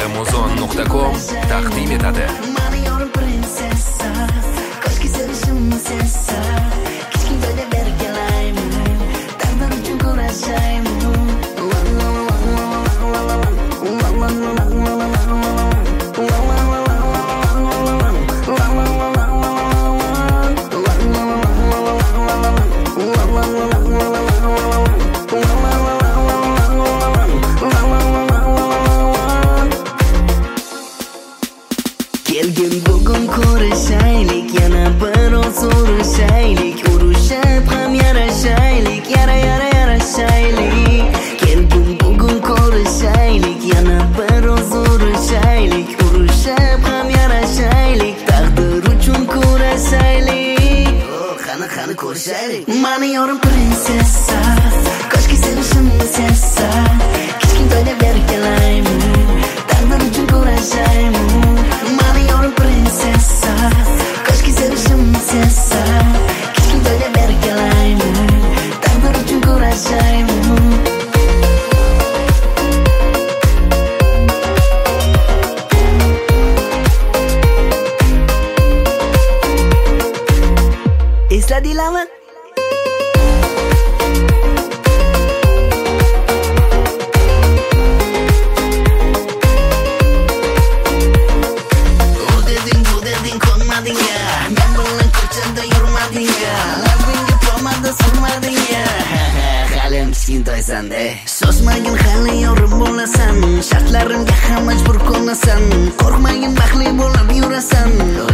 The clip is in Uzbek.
Alimuzon.com taqdim etadi. Mani yorim prinsessa, ko'zga sevishimni sezsa, kichkintoyda bergalaymi, taqdir uchun kurashaymi. Kelgin bugun ko'rishaylik, yana bir oz urushaylik, urushib ham yarashaylik, yarashaylik. Kelgin bugun ko'rishaylik, yana bir oz urushaylik, urushib ham yarashaylik, taqdir uchun kurashaylik. Qani ko'rishaylik. Mani yorim prinsessa, ko'zga sevishimni sezsa, kichkintoyda bergalaymi, taqdir uchun kurashaymi. Mani yorim prinsessa, ko'zga sevishimni sezsa, kichkintoyda bergalaymi, taqdir uchun kurashaymi. Esladinglarmi? Bu deding ko'nmading ya, men bilan ko'chada yurmading ya, labingga pomada surmading ya. Hali kichkintoysan-da, shoshmagin hali yorim bo'lasan, shartlarimga ham majbur ko'nasan, qo'rqmagin baxtli bo'lib yurasan.